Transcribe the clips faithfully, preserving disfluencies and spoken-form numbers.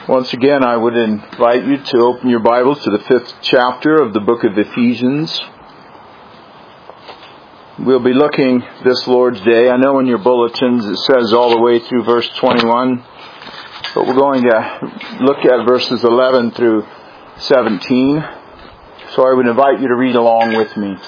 Once again, I would invite you to open your Bibles to the fifth chapter of the book of Ephesians. We'll be looking this Lord's Day. I know in your bulletins it says all the way through verse twenty-one, but we're going to look at verses eleven through seventeen. So I would invite you to read along with me.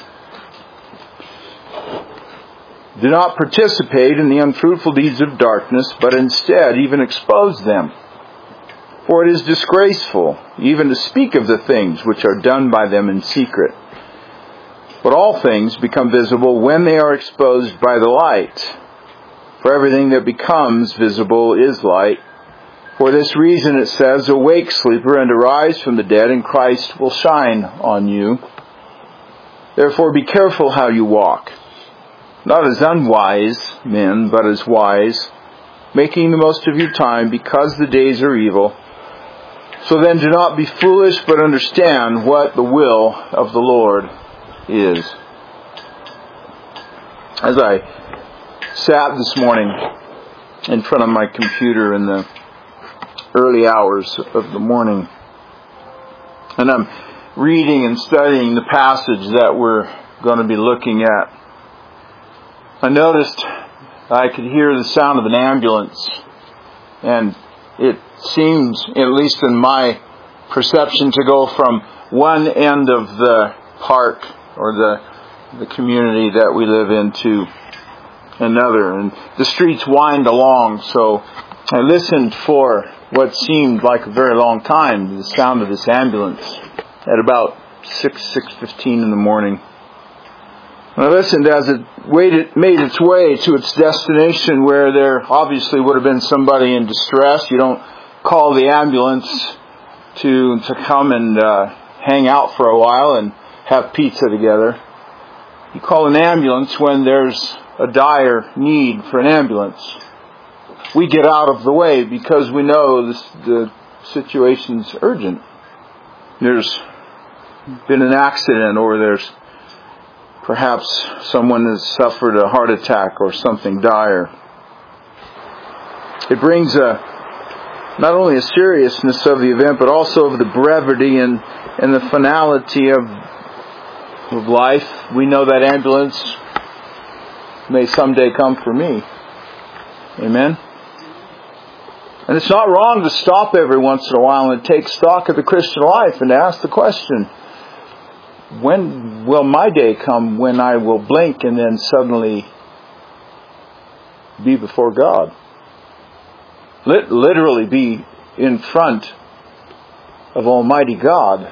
Do not participate in the unfruitful deeds of darkness, but instead even expose them. For it is disgraceful even to speak of the things which are done by them in secret. But all things become visible when they are exposed by the light. For everything that becomes visible is light. For this reason it says, "Awake, sleeper, and arise from the dead, and Christ will shine on you. Therefore be careful how you walk, not as unwise men, but as wise, making the most of your time, because the days are evil. So then do not be foolish, but understand what the will of the Lord is." As I sat this morning in front of my computer in the early hours of the morning, and I'm reading and studying the passage that we're going to be looking at, I noticed I could hear the sound of an ambulance, and it seems, at least in my perception, to go from one end of the park or the the community that we live in to another. And the streets wind along, so I listened for what seemed like a very long time to the sound of this ambulance at about six, six fifteen in the morning. And I listened as it waited, made its way to its destination, where there obviously would have been somebody in distress. You don't call the ambulance to to come and uh, hang out for a while and have pizza together. You call an ambulance when there's a dire need for an ambulance. We get out of the way because we know this, the situation's urgent. There's been an accident, or there's perhaps someone has suffered a heart attack or something dire. It brings a not only a seriousness of the event, but also of the brevity and, and the finality of, of life. We know that ambulance may someday come for me. Amen? And it's not wrong to stop every once in a while and take stock of the Christian life and ask the question, when will my day come when I will blink and then suddenly be before God? Literally be in front of Almighty God.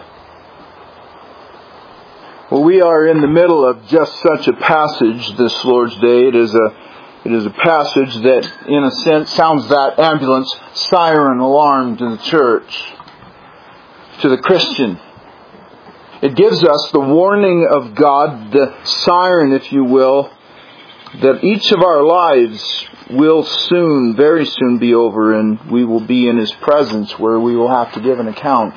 Well, we are in the middle of just such a passage this Lord's Day. It is a it is a passage that, in a sense, sounds that ambulance siren alarm to the church, to the Christian. It gives us the warning of God, the siren, if you will, that each of our lives will soon, very soon be over, and we will be in His presence where we will have to give an account.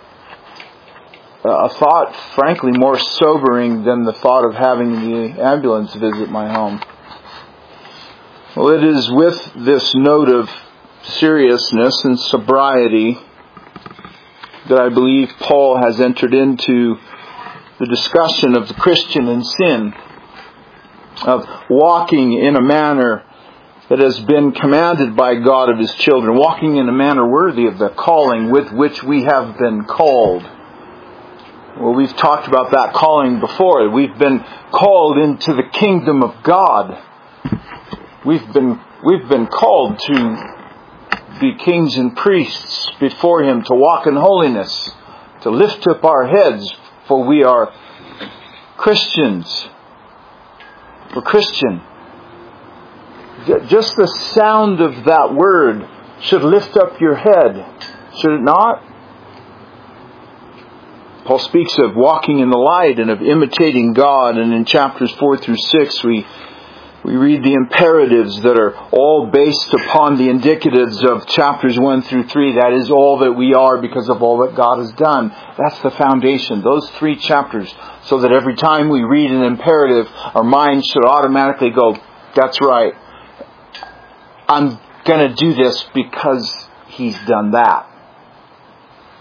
A thought, frankly, more sobering than the thought of having the ambulance visit my home. Well, it is with this note of seriousness and sobriety that I believe Paul has entered into the discussion of the Christian and sin, of walking in a manner that has been commanded by God of His children, walking in a manner worthy of the calling with which we have been called. Well, we've talked about that calling before. We've been called into the kingdom of God. We've been we've been called to be kings and priests before Him, to walk in holiness, to lift up our heads, for we are Christians. We're Christian. Just the sound of that word should lift up your head, should it not? Paul speaks of walking in the light and of imitating God, and in chapters four through six we we read the imperatives that are all based upon the indicatives of chapters one through three. That is all that we are because of all that God has done. That's the foundation, those three chapters, so that every time we read an imperative, our mind should automatically go, that's right, I'm going to do this because He's done that.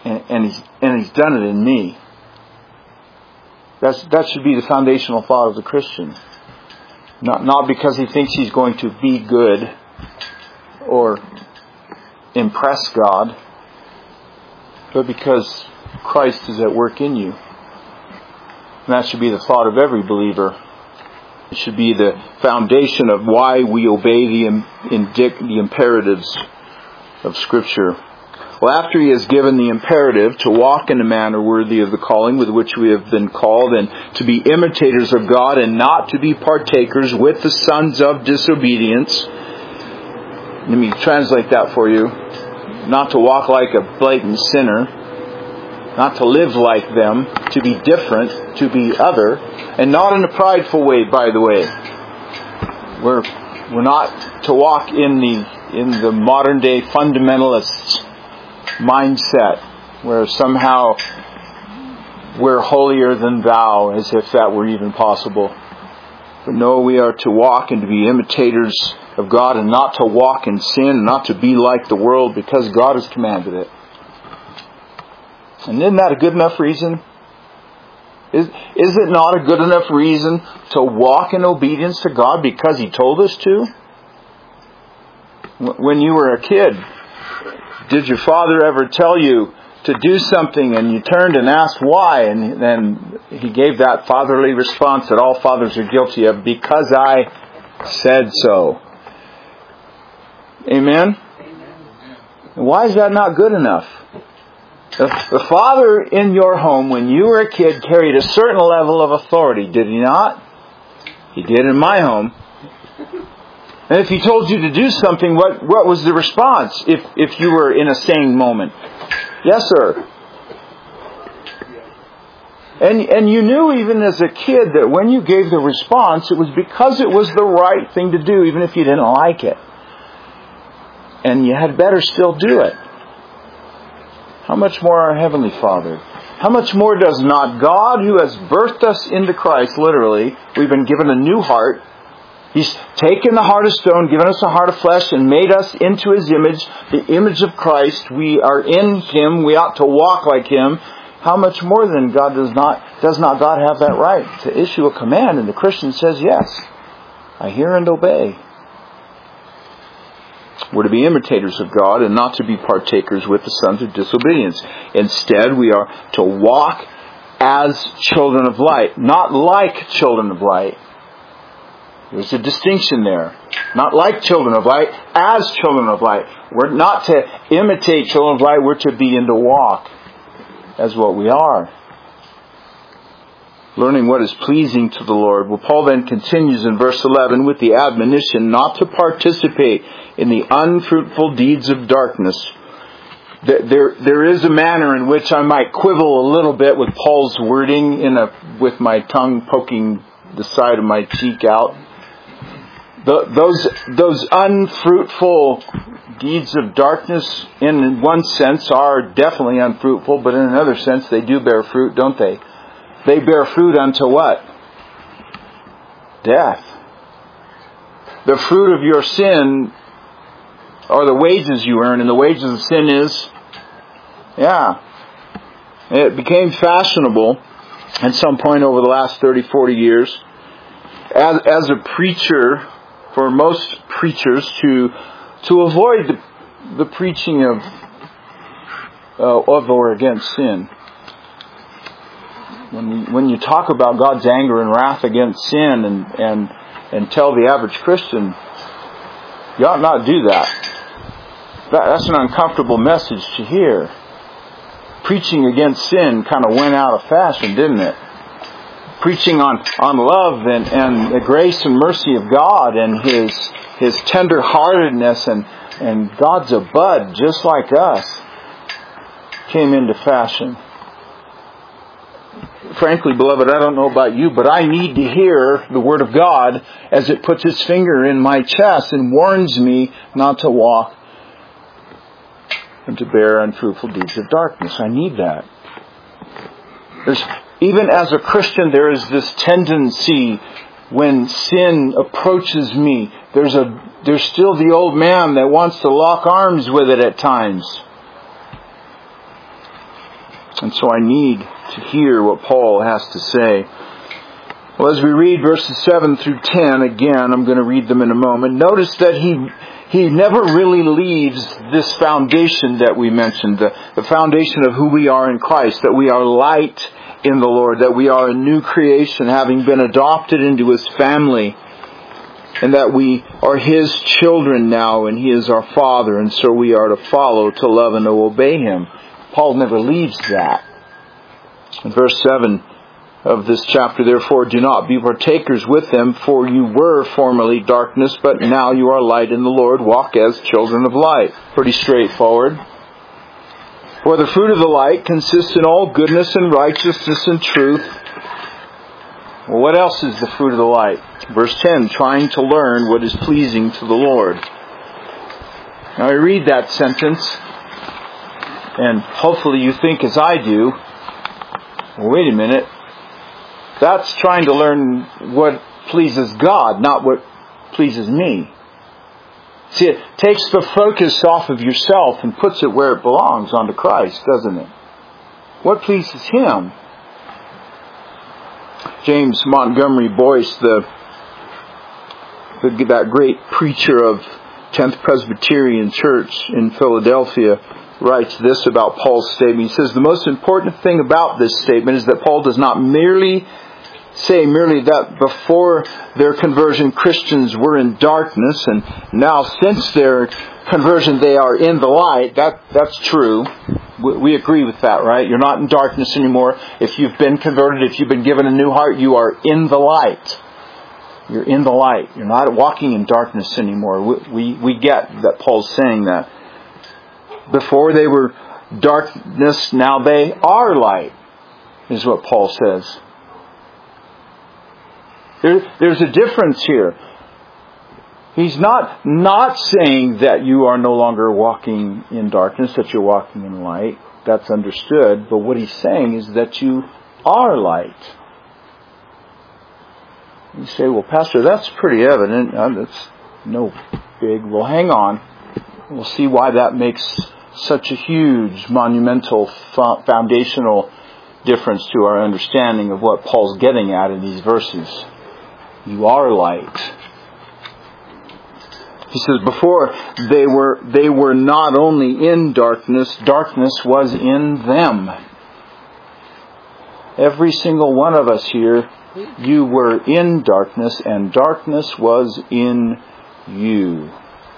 And, and, he's, and He's done it in me. That's, that should be the foundational thought of the Christian. Not, not because he thinks he's going to be good or impress God, but because Christ is at work in you. And that should be the thought of every believer. It should be the foundation of why we obey the, indic- the imperatives of Scripture. Well, after He has given the imperative to walk in a manner worthy of the calling with which we have been called, and to be imitators of God and not to be partakers with the sons of disobedience. Let me translate that for you. Not to walk like a blatant sinner. Not to live like them. To be different. To be other. And not in a prideful way, by the way. We're, we're not to walk in the, in the modern day fundamentalists' mindset, where somehow we're holier than thou, as if that were even possible. But no, we are to walk and to be imitators of God, and not to walk in sin, and not to be like the world, because God has commanded it. And isn't that a good enough reason? Is, is it not a good enough reason to walk in obedience to God because He told us to? When you were a kid, did your father ever tell you to do something and you turned and asked why, and then he gave that fatherly response that all fathers are guilty of, because I said so? Amen? Why is that not good enough? The, the father in your home, when you were a kid, carried a certain level of authority, did he not? He did in my home. And if he told you to do something, what, what was the response if, if you were in a sane moment? Yes, sir. And, and you knew even as a kid that when you gave the response, it was because it was the right thing to do, even if you didn't like it. And you had better still do it. How much more our Heavenly Father? How much more does not God, who has birthed us into Christ, literally, we've been given a new heart. He's taken the heart of stone, given us a heart of flesh, and made us into His image, the image of Christ. We are in Him. We ought to walk like Him. How much more than God does not, does not God have that right to issue a command? And the Christian says, yes, I hear and obey. We're to be imitators of God and not to be partakers with the sons of disobedience. Instead, we are to walk as children of light, not like children of light. There's a distinction there. Not like children of light, as children of light. We're not to imitate children of light, we're to be in to walk as what we are. Learning what is pleasing to the Lord. Well, Paul then continues in verse eleven with the admonition not to participate in the unfruitful deeds of darkness. There, there is a manner in which I might quibble a little bit with Paul's wording in a, with my tongue poking the side of my cheek out. The, those, those unfruitful deeds of darkness, in one sense, are definitely unfruitful, but in another sense, they do bear fruit, don't they? They bear fruit unto what? Death. The fruit of your sin are the wages you earn, and the wages of sin is, yeah, it became fashionable at some point over the last thirty, forty years as, as a preacher, for most preachers, to to avoid the, the preaching of uh, of or against sin. When you, when you talk about God's anger and wrath against sin and, and, and tell the average Christian, you ought not do that. that. That's an uncomfortable message to hear. Preaching against sin kind of went out of fashion, didn't it? Preaching on, on love and, and the grace and mercy of God and His His tender-heartedness and, and God's a bud just like us came into fashion. Frankly, beloved, I don't know about you, but I need to hear the Word of God as it puts its finger in my chest and warns me not to walk and to bear unfruitful deeds of darkness. I need that. There's, even as a Christian, there is this tendency when sin approaches me, there's a there's still the old man that wants to lock arms with it at times. And so I need to hear what Paul has to say. Well, as we read verses seven through ten, again, I'm going to read them in a moment. Notice that he he never really leaves this foundation that we mentioned, the, the foundation of who we are in Christ, that we are light in the Lord, that we are a new creation, having been adopted into His family, and that we are His children now, and He is our Father, and so we are to follow, to love, and to obey Him. Paul never leaves that. In verse seven of this chapter, therefore, do not be partakers with them, for you were formerly darkness, but now you are light in the Lord. Walk as children of light. Pretty straightforward. For the fruit of the light consists in all goodness and righteousness and truth. Well, what else is the fruit of the light? Verse ten, trying to learn what is pleasing to the Lord. Now I read that sentence, and hopefully you think as I do, well, wait a minute, that's trying to learn what pleases God, not what pleases me. See, it takes the focus off of yourself and puts it where it belongs, onto Christ, doesn't it? What pleases Him? James Montgomery Boyce, the, the that great preacher of tenth Presbyterian Church in Philadelphia, writes this about Paul's statement. He says, the most important thing about this statement is that Paul does not merely say merely that before their conversion Christians were in darkness, and now since their conversion they are in the light. That that's true. We, we agree with that, right? You're not in darkness anymore. If you've been converted, if you've been given a new heart, you are in the light. You're in the light. You're not walking in darkness anymore. We we, we get that Paul's saying that. Before they were darkness, now they are light, is what Paul says. There, there's a difference here. He's not not saying that you are no longer walking in darkness, that you're walking in light. That's understood. But what he's saying is that you are light. You say, well, Pastor, that's pretty evident. Uh, that's no big. Well, hang on. We'll see why that makes such a huge, monumental, foundational difference to our understanding of what Paul's getting at in these verses. You are light. He says, before they were they were not only in darkness, darkness was in them. Every single one of us here, you were in darkness, and darkness was in you.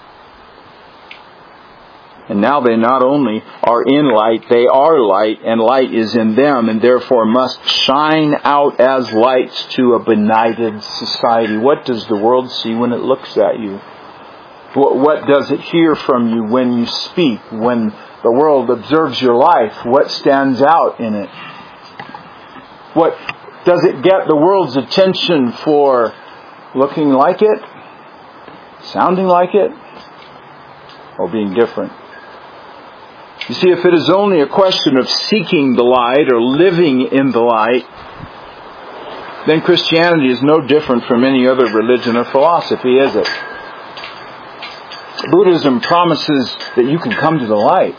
And now they not only are in light, they are light, and light is in them, and therefore must shine out as lights to a benighted society. What does the world see when it looks at you? What, what does it hear from you when you speak? When the world observes your life, what stands out in it? What does it get the world's attention for? Looking like it? Sounding like it? Or being different? You see, if it is only a question of seeking the light or living in the light, then Christianity is no different from any other religion or philosophy, is it? Buddhism promises that you can come to the light.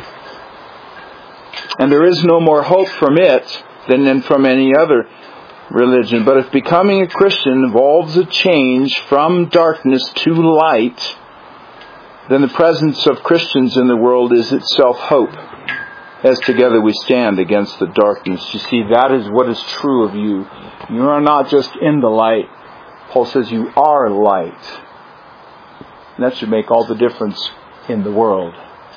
And there is no more hope from it than from any other religion. But if becoming a Christian involves a change from darkness to light, then the presence of Christians in the world is itself hope, as together we stand against the darkness. You see, that is what is true of you. You are not just in the light. Paul says you are light. And that should make all the difference in the world.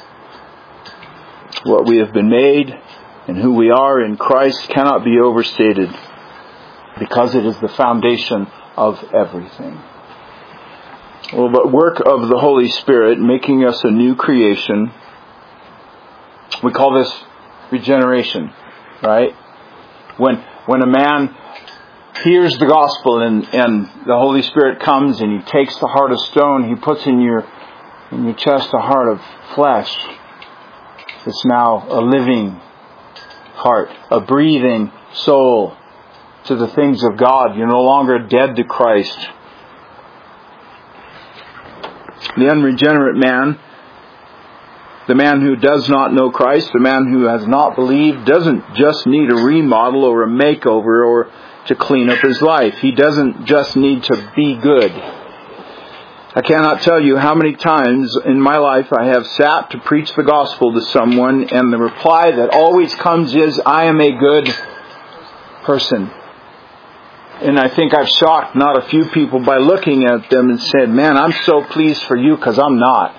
What we have been made and who we are in Christ cannot be overstated, because it is the foundation of everything. Well, but work of the Holy Spirit, making us a new creation. We call this regeneration, right? When when a man hears the gospel and, and the Holy Spirit comes and He takes the heart of stone, He puts in your in your chest a heart of flesh. It's now a living heart, a breathing soul to the things of God. You're no longer dead to Christ. The unregenerate man, The man who does not know Christ, the man who has not believed, doesn't just need a remodel or a makeover or to clean up his life. He doesn't just need to be good. I cannot tell you how many times in my life I have sat to preach the gospel to someone, and the reply that always comes is, I am a good person. And I think I've shocked not a few people by looking at them and said, man, I'm so pleased for you because I'm not.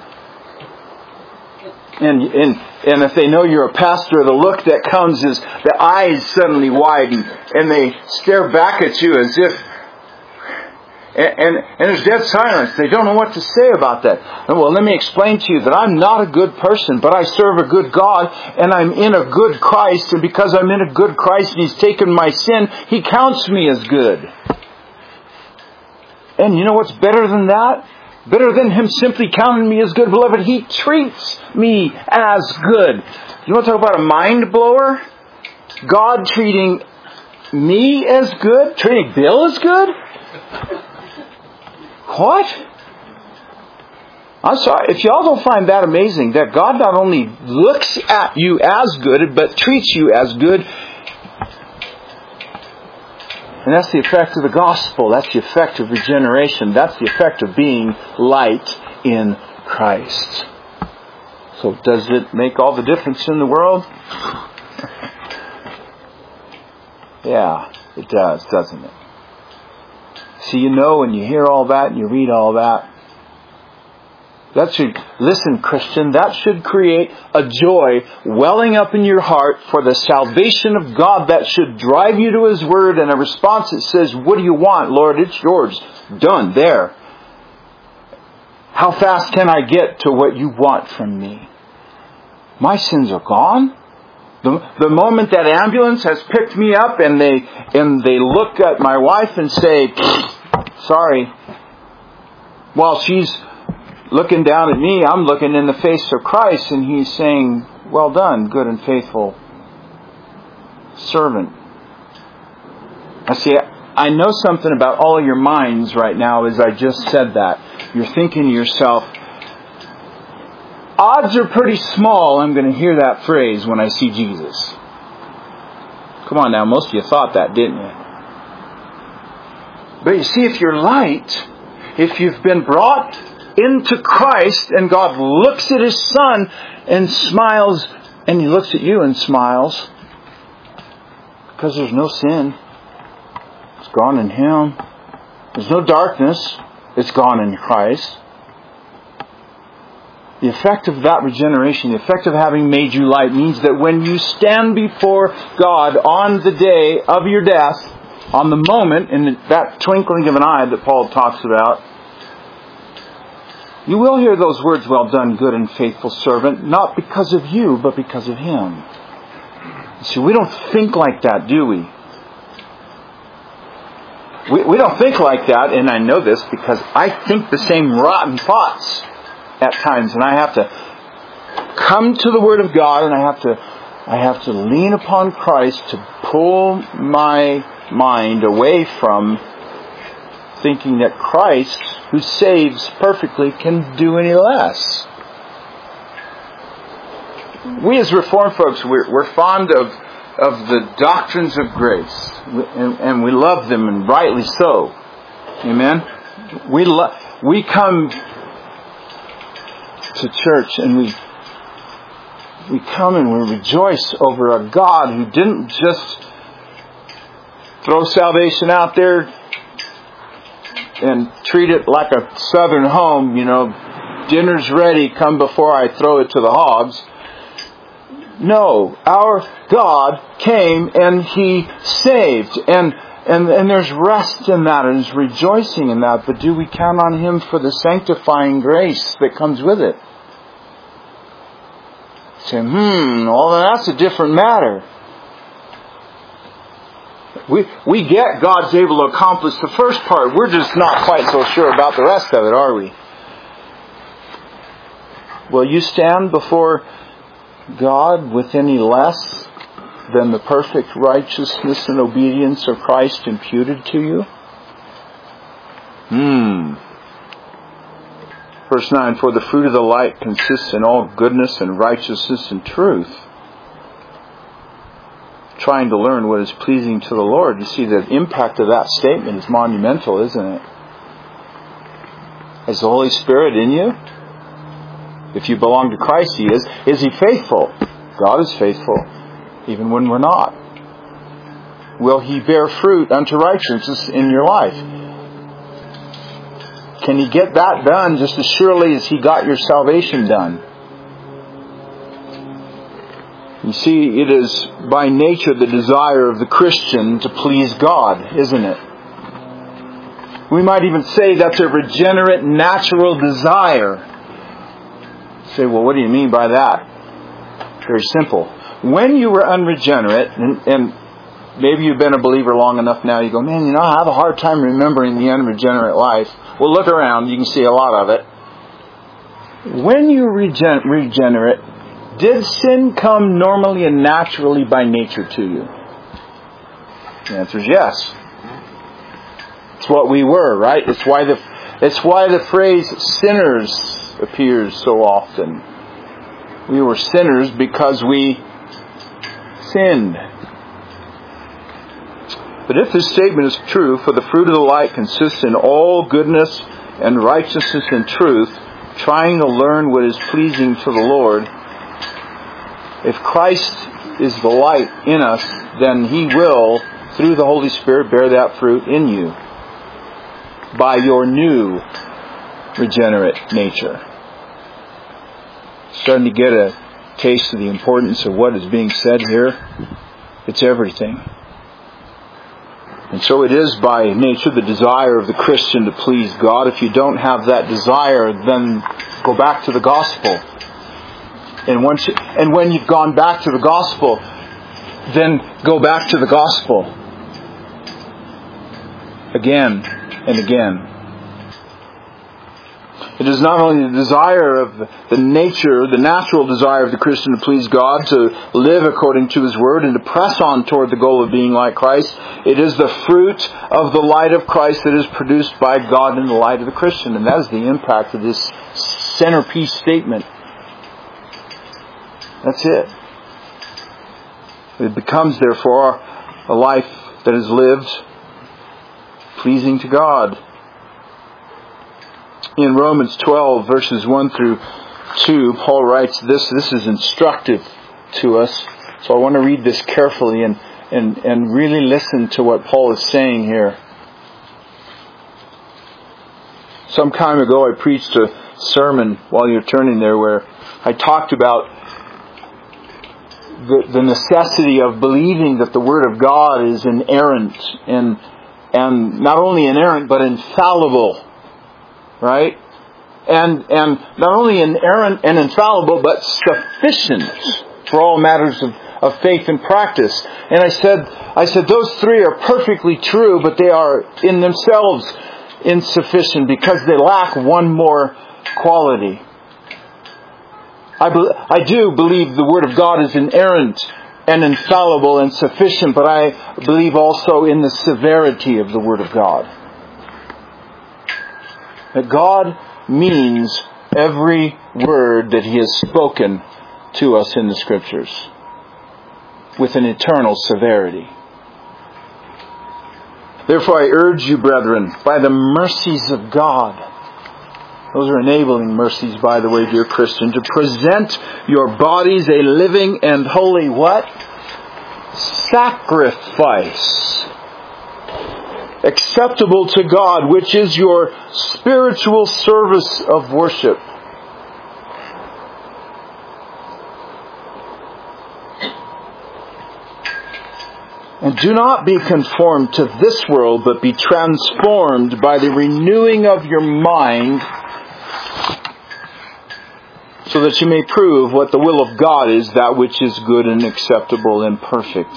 And, and and if they know you're a pastor, the look that comes is the eyes suddenly widen and they stare back at you as if, and, and, and there's dead silence. They don't know what to say about that. And well, let me explain to you that I'm not a good person, but I serve a good God, and I'm in a good Christ, and because I'm in a good Christ and He's taken my sin, He counts me as good. And you know what's better than that? Better than Him simply counting me as good, beloved, He treats me as good. You want to talk about a mind blower? God treating me as good? Treating Bill as good? What? I'm sorry, if y'all don't find that amazing, that God not only looks at you as good, but treats you as good. And that's the effect of the gospel. That's the effect of regeneration. That's the effect of being light in Christ. So does it make all the difference in the world? Yeah, it does, doesn't it? See, you know, and you hear all that and you read all that. That should, listen, Christian, that should create a joy welling up in your heart for the salvation of God. That should drive you to His Word, and a response that says, what do you want, Lord? It's yours. Done. There. How fast can I get to what you want from me? My sins are gone. The, the moment that ambulance has picked me up and they and they look at my wife and say, sorry, while she's looking down at me, I'm looking in the face of Christ, and He's saying, well done, good and faithful servant. I see, I know something about all of your minds right now as I just said that. You're thinking to yourself, odds are pretty small I'm going to hear that phrase when I see Jesus. Come on now, most of you thought that, didn't you? But you see, if you're light, if you've been brought into Christ and God looks at His Son and smiles, and He looks at you and smiles, because there's no sin. It's gone in Him. There's no darkness. It's gone in Christ. The effect of that regeneration, the effect of having made you light, means that when you stand before God on the day of your death, on the moment, in that twinkling of an eye that Paul talks about, you will hear those words, well done, good and faithful servant, not because of you, but because of Him. See, we don't think like that, do we? We, we don't think like that, and I know this because I think the same rotten thoughts at times, and I have to come to the Word of God, and I have to I have to lean upon Christ to pull my mind away from thinking that Christ, who saves perfectly, can do any less. We as Reformed folks, we're, we're fond of of the doctrines of grace, and, and we love them, and rightly so. Amen. We lo- we come to church and we we come and we rejoice over a God who didn't just throw salvation out there and treat it like a southern home, you know, dinner's ready, come before I throw it to the hogs. No, our God came and He saved, and and and there's rest in that, and there's rejoicing in that. But do we count on Him for the sanctifying grace that comes with it? Say, hmm, well, that's a different matter. We we get God's able to accomplish the first part. We're just not quite so sure about the rest of it, are we? Will you stand before God with any less than the perfect righteousness and obedience of Christ imputed to you? Hmm. Verse nine, for the fruit of the light consists in all goodness and righteousness and truth. Trying to learn what is pleasing to the Lord. You see, the impact of that statement is monumental, isn't it? Is the Holy Spirit in you? If you belong to Christ, He is. Is He faithful? God is faithful, even when we're not. Will He bear fruit unto righteousness in your life? Can He get that done just as surely as He got your salvation done? You see, it is by nature the desire of the Christian to please God, isn't it? We might even say that's a regenerate, natural desire. You say, well, what do you mean by that? Very simple. When you were unregenerate, and, and maybe you've been a believer long enough now, you go, man, you know, I have a hard time remembering the unregenerate life. Well, look around, you can see a lot of it. When you regen- regenerate, did sin come normally and naturally by nature to you? The answer is yes. It's what we were, right? It's why the it's why the phrase sinners appears so often. We were sinners because we sinned. But if this statement is true, for the fruit of the light consists in all goodness and righteousness and truth, trying to learn what is pleasing to the Lord. If Christ is the light in us, then He will, through the Holy Spirit, bear that fruit in you by your new regenerate nature. Starting to get a taste of the importance of what is being said here. It's everything. And so it is by nature the desire of the Christian to please God. If you don't have that desire, then go back to the gospel. And once you, and when you've gone back to the gospel, then go back to the gospel again and again. It is not only the desire of the nature, the natural desire of the Christian to please God, to live according to His Word, and to press on toward the goal of being like Christ. It is the fruit of the light of Christ that is produced by God in the light of the Christian. And that is the impact of this centerpiece statement. That's it. It becomes, therefore, a life that is lived pleasing to God. In Romans twelve, verses one through two, Paul writes this. This is instructive to us. So I want to read this carefully and, and, and really listen to what Paul is saying here. Some time ago I preached a sermon, while you're turning there, where I talked about the, the necessity of believing that the Word of God is inerrant and, and not only inerrant but infallible. Right? And and not only inerrant and infallible, but sufficient for all matters of, of faith and practice. And I said I said those three are perfectly true, but they are in themselves insufficient because they lack one more quality. I be, I do believe the Word of God is inerrant and infallible and sufficient, but I believe also in the severity of the Word of God. That God means every word that He has spoken to us in the Scriptures with an eternal severity. Therefore I urge you, brethren, by the mercies of God, those are enabling mercies, by the way, dear Christian, to present your bodies a living and holy what? Sacrifice. Acceptable to God, which is your spiritual service of worship. And do not be conformed to this world, but be transformed by the renewing of your mind, so that you may prove what the will of God is, that which is good and acceptable and perfect.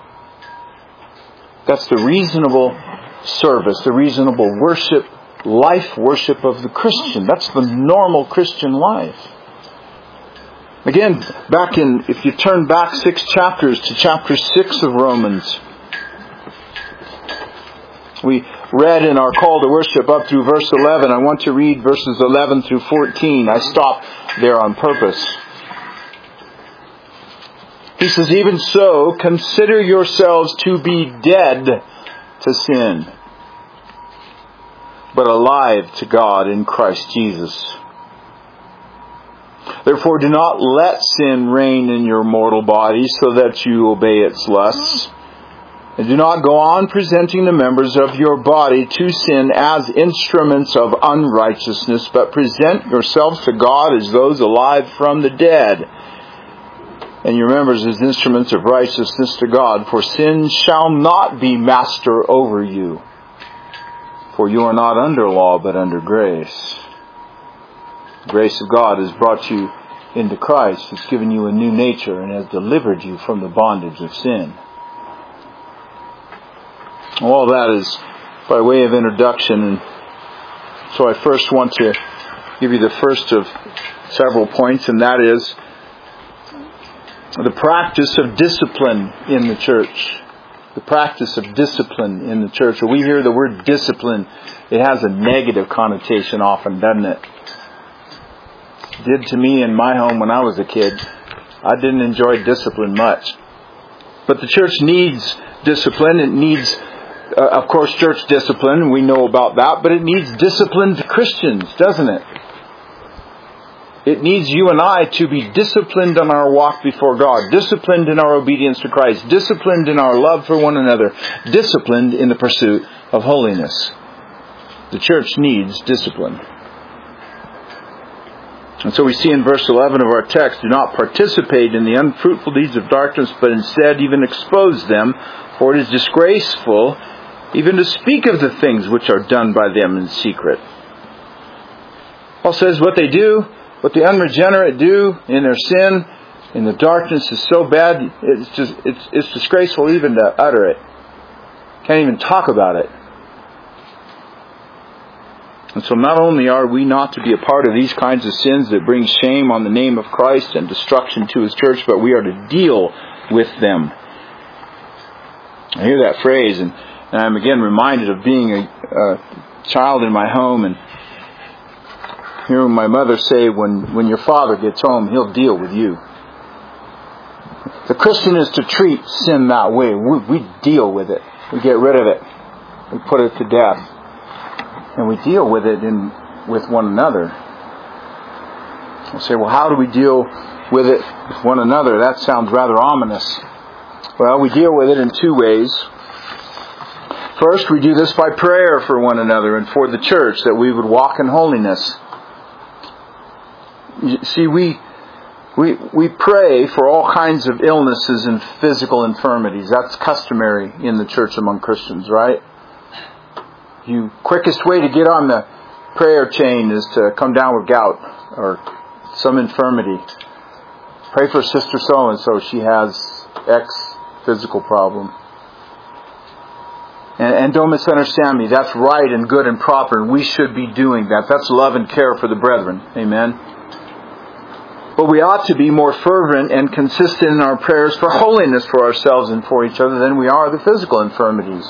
That's the reasonable service, the reasonable worship, life worship of the Christian. That's the normal Christian life. Again, back in, if you turn back six chapters to chapter six of Romans, we read in our call to worship up through verse eleven. I want to read verses eleven through fourteen. I stopped there on purpose. He says, even so, consider yourselves to be dead to sin, but alive to God in Christ Jesus. Therefore, do not let sin reign in your mortal body so that you obey its lusts. And do not go on presenting the members of your body to sin as instruments of unrighteousness, but present yourselves to God as those alive from the dead, and your members as instruments of righteousness to God. For sin shall not be master over you, for you are not under law, but under grace. The grace of God has brought you into Christ. It's given you a new nature and has delivered you from the bondage of sin. All that is by way of introduction, and so I first want to give you the first of several points, and that is the practice of discipline in the church. The practice of discipline in the church. When we hear the word discipline, it has a negative connotation often, doesn't it? It did to me in my home when I was a kid. I didn't enjoy discipline much. But the church needs discipline. It needs Uh, of course, church discipline, we know about that, but it needs disciplined Christians, doesn't it? It needs you and I to be disciplined in our walk before God, disciplined in our obedience to Christ, disciplined in our love for one another, disciplined in the pursuit of holiness. The church needs discipline. And so we see in verse eleven of our text, do not participate in the unfruitful deeds of darkness, but instead even expose them, for it is disgraceful even to speak of the things which are done by them in secret. Paul says what they do, what the unregenerate do in their sin, in the darkness is so bad, it's just it's it's disgraceful even to utter it. Can't even talk about it. And so not only are we not to be a part of these kinds of sins that bring shame on the name of Christ and destruction to His church, but we are to deal with them. I hear that phrase, and, and I'm again reminded of being a, a child in my home and hearing my mother say, when, when your father gets home, he'll deal with you. The Christian is to treat sin that way. We, we deal with it. We get rid of it. We put it to death. And we deal with it in with one another. I'll say, well, how do we deal with it with one another? That sounds rather ominous. Well, we deal with it in two ways. First, we do this by prayer for one another and for the church, that we would walk in holiness. See, we we we pray for all kinds of illnesses and physical infirmities. That's customary in the church among Christians, right? The quickest way to get on the prayer chain is to come down with gout or some infirmity. Pray for Sister so-and-so. She has X physical problem. And, and don't misunderstand me. That's right and good and proper, and we should be doing that. That's love and care for the brethren. Amen. But we ought to be more fervent and consistent in our prayers for holiness for ourselves and for each other than we are the physical infirmities.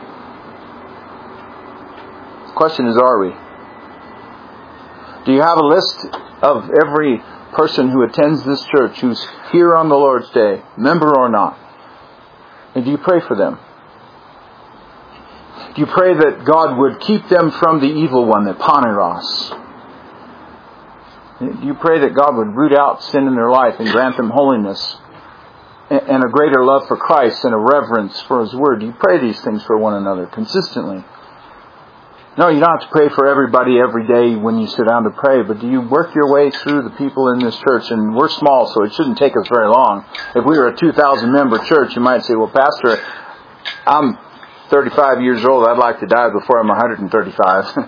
The question is, are we? Do you have a list of every person who attends this church, who's here on the Lord's Day, member or not? And do you pray for them? Do you pray that God would keep them from the evil one, the Paneros? Do you pray that God would root out sin in their life and grant them holiness and a greater love for Christ and a reverence for His Word? Do you pray these things for one another consistently? No, you don't have to pray for everybody every day when you sit down to pray, but do you work your way through the people in this church? And we're small, so it shouldn't take us very long. If we were a two thousand member church, you might say, well, Pastor, I'm thirty-five years old. I'd like to die before I'm one hundred thirty-five.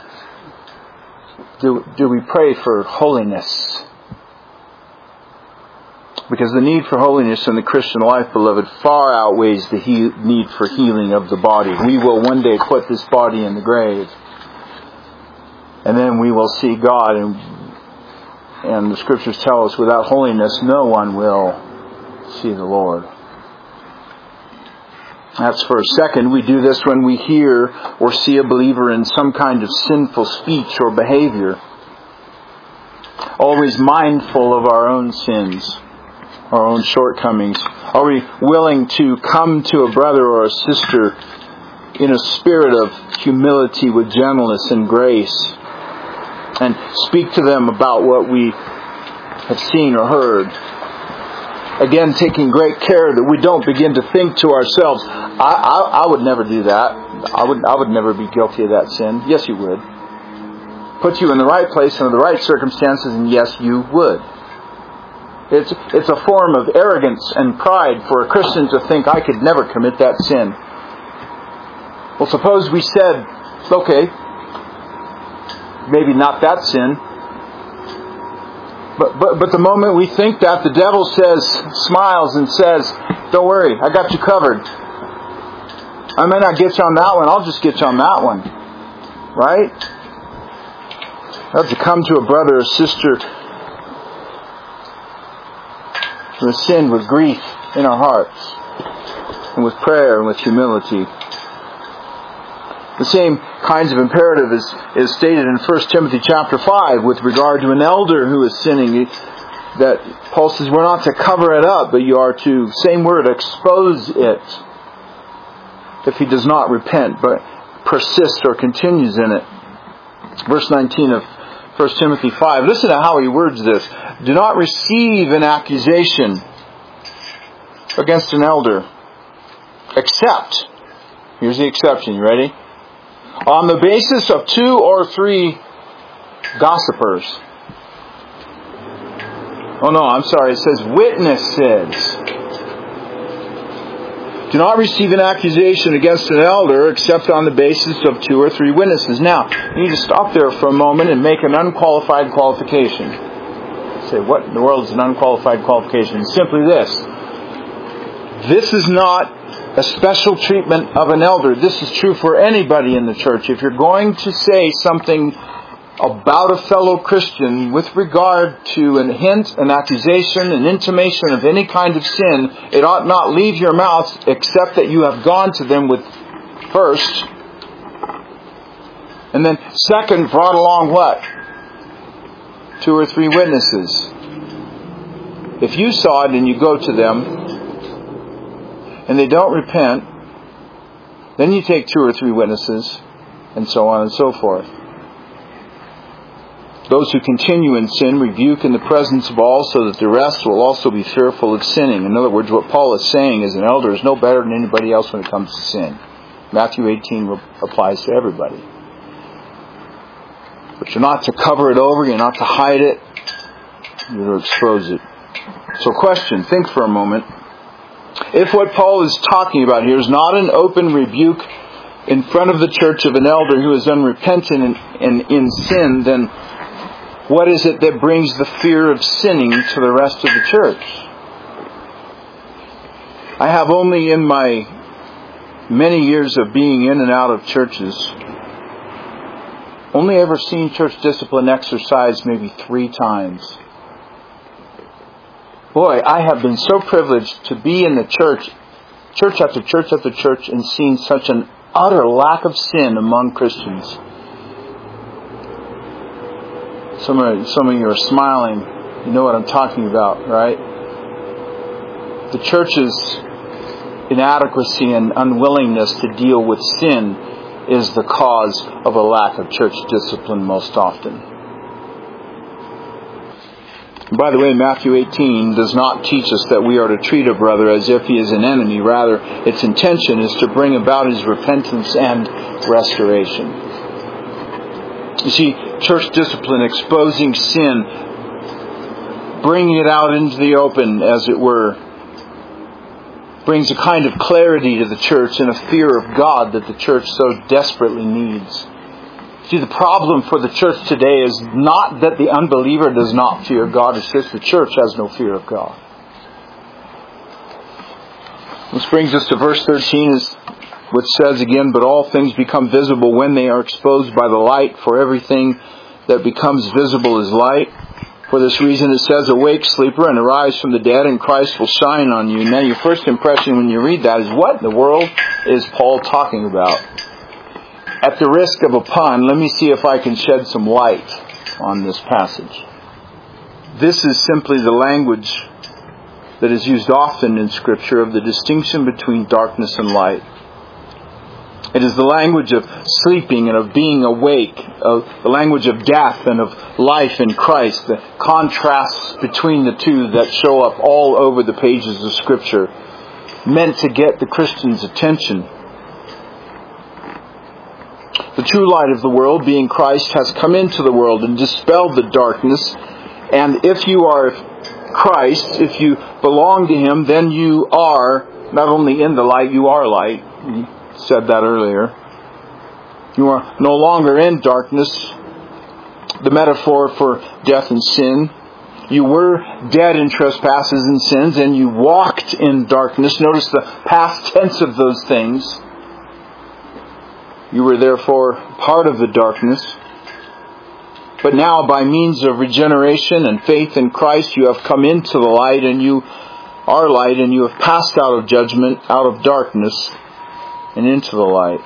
do, do we pray for holiness? Because the need for holiness in the Christian life, beloved, far outweighs the he- need for healing of the body. We will one day put this body in the grave. And then we will see God. And, and the Scriptures tell us, without holiness, no one will see the Lord. That's first. Second, we do this when we hear or see a believer in some kind of sinful speech or behavior. Always mindful of our own sins, our own shortcomings. Are we willing to come to a brother or a sister in a spirit of humility with gentleness and grace and speak to them about what we have seen or heard? Again, taking great care that we don't begin to think to ourselves, I, I, I would never do that. I would, I would never be guilty of that sin. Yes, you would. Put you in the right place under the right circumstances, and yes, you would. It's, it's a form of arrogance and pride for a Christian to think, I could never commit that sin. Well, suppose we said, okay, maybe not that sin, but, but, but the moment we think that, the devil says, smiles and says, don't worry, I got you covered. I may not get you on that one, I'll just get you on that one. Right? We have to come to a brother or sister who has sinned with grief in our hearts, and with prayer and with humility. The same kinds of imperative is, is stated in First Timothy chapter five with regard to an elder who is sinning. That Paul says we're not to cover it up, but you are to, same word, expose it if he does not repent, but persists or continues in it. Verse nineteen of First Timothy five. Listen to how he words this. Do not receive an accusation against an elder, except, here's the exception, you ready? On the basis of two or three gossipers. Oh no, I'm sorry, it says witnesses. Do not receive an accusation against an elder except on the basis of two or three witnesses. Now, you need to stop there for a moment and make an unqualified qualification. Say, what in the world is an unqualified qualification? Simply this. This is not a special treatment of an elder. This is true for anybody in the church. If you're going to say something about a fellow Christian with regard to a hint, an accusation, an intimation of any kind of sin, it ought not leave your mouth except that you have gone to them with first, and then second, brought along what? Two or three witnesses. If you saw it and you go to them and they don't repent, then you take two or three witnesses, and so on and so forth. Those who continue in sin rebuke in the presence of all, so that the rest will also be fearful of sinning. In other words, what Paul is saying is an elder is no better than anybody else when it comes to sin. Matthew eighteen applies to everybody. But you're not to cover it over, you're not to hide it, you're to expose it. So question, think for a moment. If what Paul is talking about here is not an open rebuke in front of the church of an elder who is unrepentant and, and in sin, then what is it that brings the fear of sinning to the rest of the church? I have only in my many years of being in and out of churches only ever seen church discipline exercised maybe three times. Boy, I have been so privileged to be in the church, church after church after church, and seen such an utter lack of sin among Christians. Some of, some of you are smiling. You know what I'm talking about, right? The church's inadequacy and unwillingness to deal with sin is the cause of a lack of church discipline most often. And by the way, Matthew eighteen does not teach us that we are to treat a brother as if he is an enemy. Rather, its intention is to bring about his repentance and restoration. You see, church discipline, exposing sin, bringing it out into the open, as it were, brings a kind of clarity to the church and a fear of God that the church so desperately needs. See, the problem for the church today is not that the unbeliever does not fear God, it's just the church has no fear of God. This brings us to verse thirteen, which says again, but all things become visible when they are exposed by the light, for everything that becomes visible is light. For this reason it says, awake, sleeper, and arise from the dead, and Christ will shine on you. Now your first impression when you read that is, what in the world is Paul talking about? At the risk of a pun, let me see if I can shed some light on this passage. This is simply the language that is used often in Scripture of the distinction between darkness and light. It is the language of sleeping and of being awake, of the language of death and of life in Christ, the contrasts between the two that show up all over the pages of Scripture, meant to get the Christian's attention. The true light of the world, being Christ, has come into the world and dispelled the darkness. And if you are Christ, if you belong to Him, then you are not only in the light, you are light. We said that earlier. You are no longer in darkness. The metaphor for death and sin. You were dead in trespasses and sins, and you walked in darkness. Notice the past tense of those things. You were therefore part of the darkness. But now, by means of regeneration and faith in Christ, you have come into the light, and you are light, and you have passed out of judgment, out of darkness, and into the light.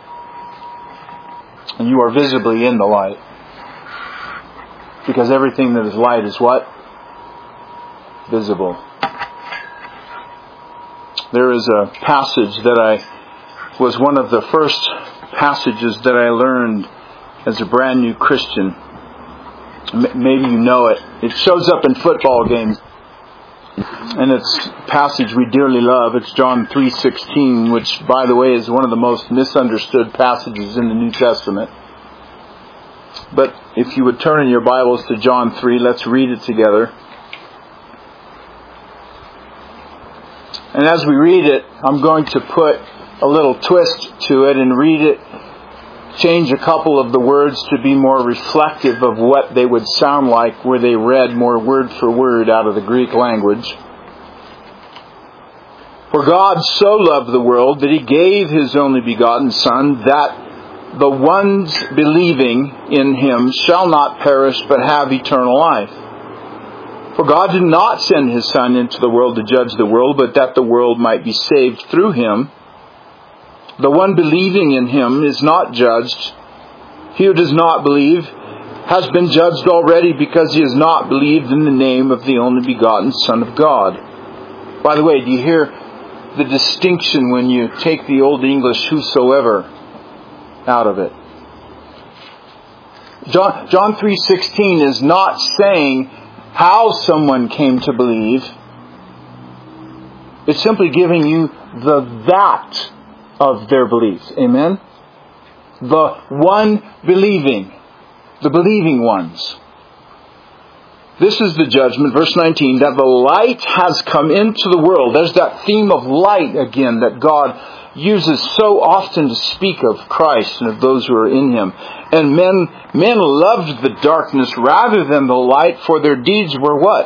And you are visibly in the light. Because everything that is light is what? Visible. There is a passage that I was one of the first passages that I learned as a brand new Christian. Maybe you know it. It shows up in football games. And it's a passage we dearly love. It's John three sixteen, which, by the way, is one of the most misunderstood passages in the New Testament. But if you would turn in your Bibles to John three, let's read it together. And as we read it, I'm going to put a little twist to it and read it, change a couple of the words to be more reflective of what they would sound like were they read more word for word out of the Greek language. For God so loved the world that He gave His only begotten Son, that the ones believing in Him shall not perish but have eternal life. For God did not send His Son into the world to judge the world, but that the world might be saved through Him. The one believing in Him is not judged. He who does not believe has been judged already, because he has not believed in the name of the only begotten Son of God. By the way, do you hear the distinction when you take the Old English whosoever out of it? John, John three sixteen is not saying how someone came to believe. It's simply giving you the that of their beliefs. Amen? The one believing. The believing ones. This is the judgment, verse nineteen, that the light has come into the world. There's that theme of light again that God uses so often to speak of Christ and of those who are in Him. And men, men loved the darkness rather than the light, for their deeds were what?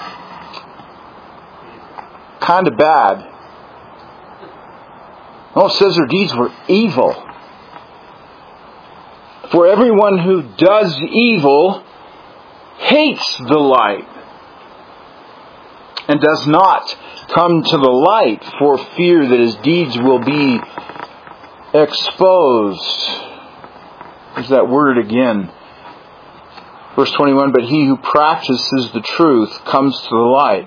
Kind of bad. Oh, it says their deeds were evil. For everyone who does evil hates the light and does not come to the light for fear that his deeds will be exposed. There's that word again. Verse twenty-one, but he who practices the truth comes to the light.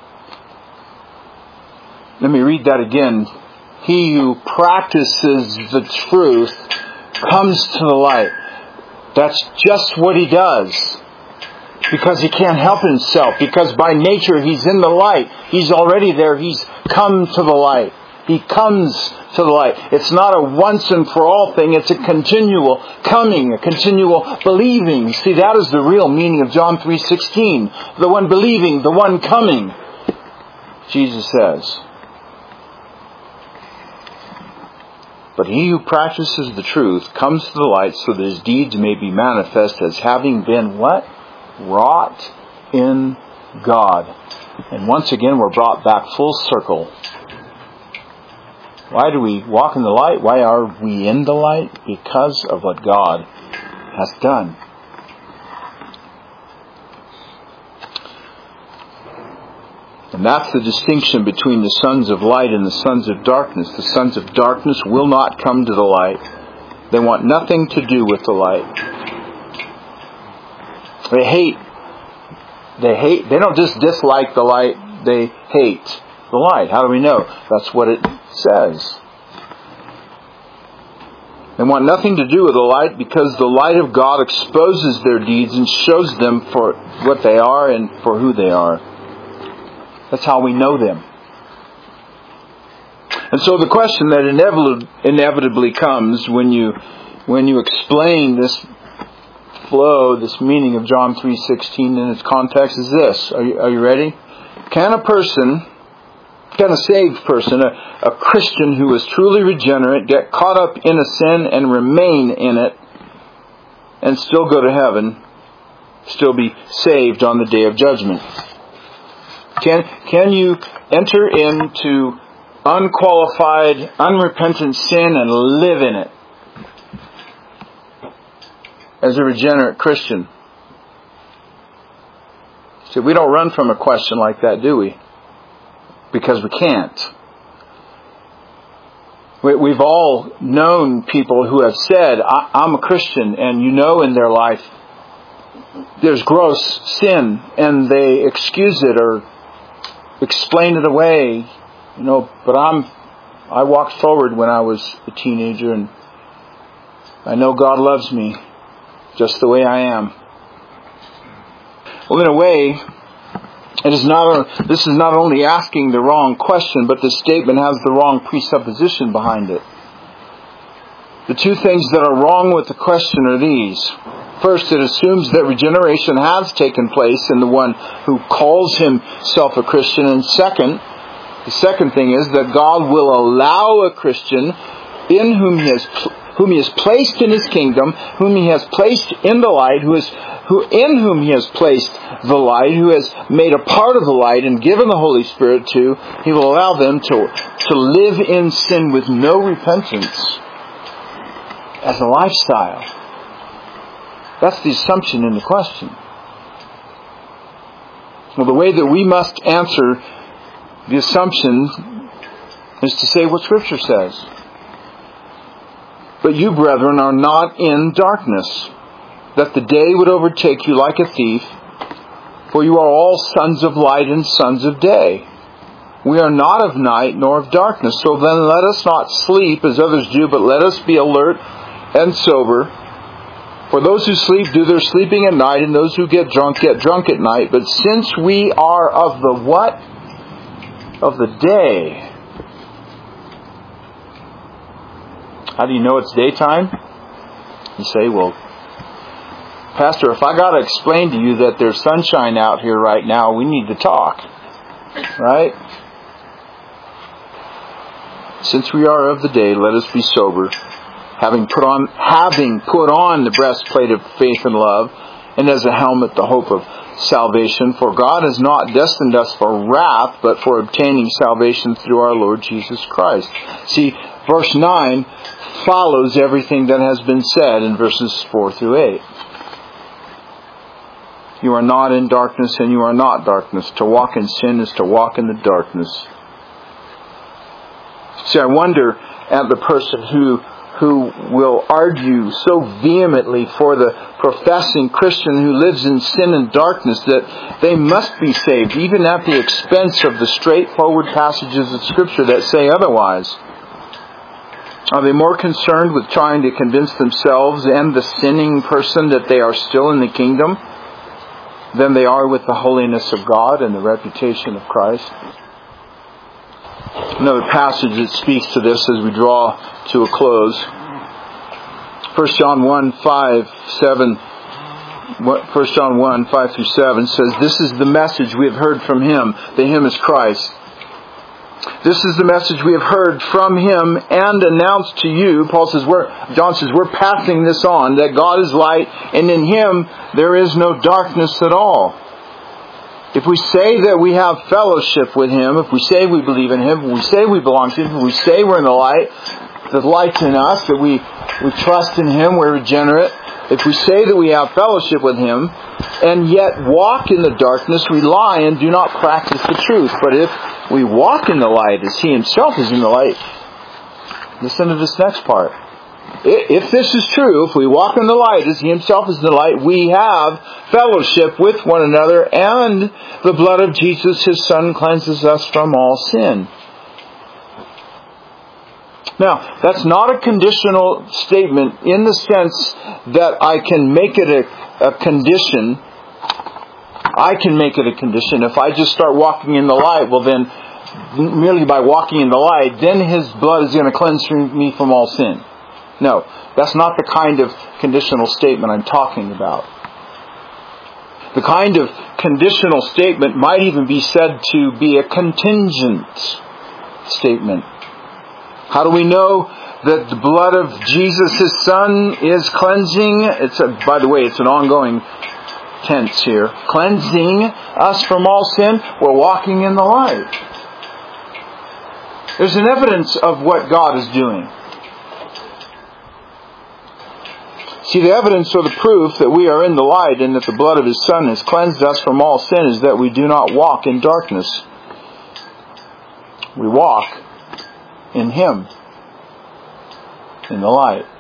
Let me read that again. He who practices the truth comes to the light. That's just what he does. Because he can't help himself. Because by nature he's in the light. He's already there. He's come to the light. He comes to the light. It's not a once and for all thing. It's a continual coming, a continual believing. See, that is the real meaning of John three sixteen. The one believing, the one coming. Jesus says. But he who practices the truth comes to the light so that his deeds may be manifest as having been what? Wrought in God. And once again we're brought back full circle. Why do we walk in the light? Why are we in the light? Because of what God has done. And that's the distinction between the sons of light and the sons of darkness. The sons of darkness will not come to the light. They want nothing to do with the light. They hate. They hate. They don't just dislike the light. They hate the light. How do we know? That's what it says. They want nothing to do with the light because the light of God exposes their deeds and shows them for what they are and for who they are. That's how we know them. And so the question that inevitably, inevitably comes when you when you explain this flow, this meaning of John three sixteen in its context is this. Are you, are you ready? Can a person, can a saved person, a, a Christian who is truly regenerate, get caught up in a sin and remain in it and still go to heaven, still be saved on the day of judgment? Can, can you enter into unqualified, unrepentant sin and live in it as a regenerate Christian? See, we don't run from a question like that, do we? Because we can't. We, we've all known people who have said, I, I'm a Christian, and you know in their life there's gross sin, and they excuse it or explain it away. You know, but I'm, I walked forward when I was a teenager, and I know God loves me just the way I am. Well, in a way, it is not a, this is not only asking the wrong question, but the statement has the wrong presupposition behind it. The two things that are wrong with the question are these. First, it assumes that regeneration has taken place in the one who calls himself a Christian. And second, the second thing is that God will allow a Christian in whom He has whom He has placed in His kingdom, whom He has placed in the light, who is who in whom He has placed the light, who has made a part of the light and given the Holy Spirit to, He will allow them to to live in sin with no repentance as a lifestyle. That's the assumption in the question. Well, the way that we must answer the assumption is to say what Scripture says. But you, brethren, are not in darkness, that the day would overtake you like a thief, for you are all sons of light and sons of day. We are not of night nor of darkness. So then let us not sleep as others do, but let us be alert and sober. For those who sleep do their sleeping at night, and those who get drunk get drunk at night. But since we are of the what? Of the day. How do you know it's daytime? You say, well, Pastor, if I got to explain to you that there's sunshine out here right now, we need to talk. Right? Since we are of the day, let us be sober, having put on having put on the breastplate of faith and love, and as a helmet the hope of salvation. For God has not destined us for wrath, but for obtaining salvation through our Lord Jesus Christ. See, verse nine follows everything that has been said in verses four through eight. You are not in darkness, and you are not darkness. To walk in sin is to walk in the darkness. See, I wonder at the person who who will argue so vehemently for the professing Christian who lives in sin and darkness that they must be saved, even at the expense of the straightforward passages of Scripture that say otherwise. Are they more concerned with trying to convince themselves and the sinning person that they are still in the kingdom than they are with the holiness of God and the reputation of Christ? Another passage that speaks to this as we draw to a close. First John one, five, seven. First John one, five through seven says, "This is the message we have heard from Him." The Him is Christ. "This is the message we have heard from Him and announced to you." Paul says, we're, John says, we're passing this on, that God is light, and in Him there is no darkness at all. If we say that we have fellowship with Him, if we say we believe in Him, if we say we belong to Him, if we say we're in the light, the light's in us, that we, we trust in Him, we're regenerate, If we say that we have fellowship with Him, and yet walk in the darkness, we lie and do not practice the truth. But if we walk in the light as He Himself is in the light, listen to this next part. If this is true, if we walk in the light as He Himself is in the light, we have fellowship with one another, and the blood of Jesus, His Son, cleanses us from all sin. Now, that's not a conditional statement in the sense that I can make it a, a condition. I can make it a condition. If I just start walking in the light, well then, merely by walking in the light, then His blood is going to cleanse me from all sin. No, that's not the kind of conditional statement I'm talking about. The kind of conditional statement might even be said to be a contingent statement. How do we know that the blood of Jesus, His Son, is cleansing? It's a, by the way, it's an ongoing tense here. Cleansing us from all sin. We're walking in the light. There's an evidence of what God is doing. See, the evidence or the proof that we are in the light and that the blood of His Son has cleansed us from all sin is that we do not walk in darkness. We walk in Him, in the light.